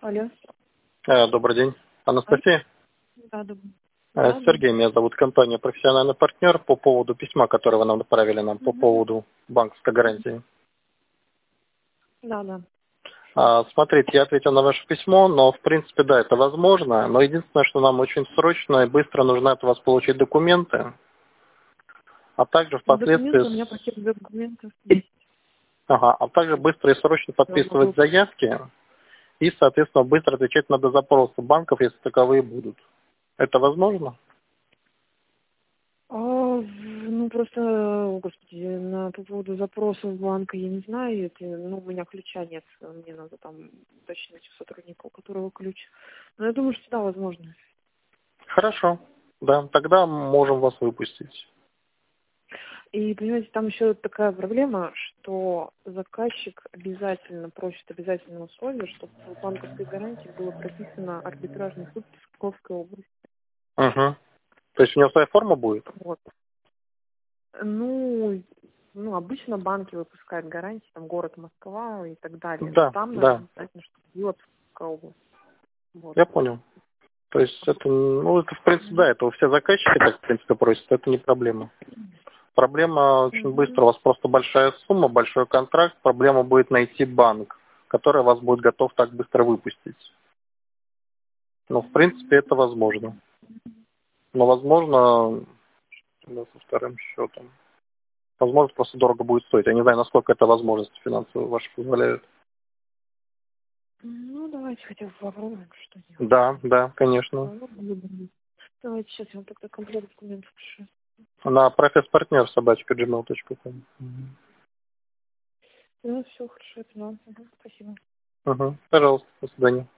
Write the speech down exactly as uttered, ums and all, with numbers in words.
Алло. Э, Добрый день. Анастасия? Да, добрый. Э, Да, да. Сергей, меня зовут, компания «Профессиональный партнер» по поводу письма, которое вы нам направили нам по Мгм. поводу банковской гарантии. Да, да. А, Смотрите, я ответил на ваше письмо, но в принципе, да, это возможно, но единственное, что нам очень срочно и быстро нужно от вас получить документы, а также впоследствии, Документы у меня с- пакет документов есть. ага, а также быстро и срочно Я могу. подписывать заявки и, соответственно, быстро отвечать на дозапросы банков, если таковые будут. Это возможно? А, ну, просто, о, господи, на по поводу запросов банка я не знаю. Это, ну, у меня ключа нет. Мне надо там уточнить у сотрудника, у которого ключ. Но я думаю, что да, возможно. Хорошо. Да, тогда можем вас выпустить. И, понимаете, там еще такая проблема, что заказчик обязательно просит обязательное условие, чтобы в банковской гарантии было прописано арбитражный суд Псковской области. Угу. То есть у него своя форма будет? Вот. Ну, ну, обычно банки выпускают гарантии, там, город Москва и так далее. Но Да, там надо да, обязательно, чтобы была Псковская область. Вот. я понял. То есть это, ну, это в принципе, да, это все заказчики так, в принципе, просят, это не проблема. Проблема очень Мгм. быстро, у вас просто большая сумма, большой контракт, проблема будет найти банк, который вас будет готов так быстро выпустить. Но, в принципе, это возможно. Но, возможно, да, со вторым счетом. Возможно, просто дорого будет стоить. Я не знаю, насколько это возможности финансовые ваши позволяют. Ну, давайте хотя бы попробуем, что делать. Да, да, конечно. Попробуем. Давайте сейчас я вам тогда комплект документов пишу. На професспартнер собачка gmail точка ком. Ну, все хорошо, это надо. Мгм, спасибо. Угу. Пожалуйста, до свидания.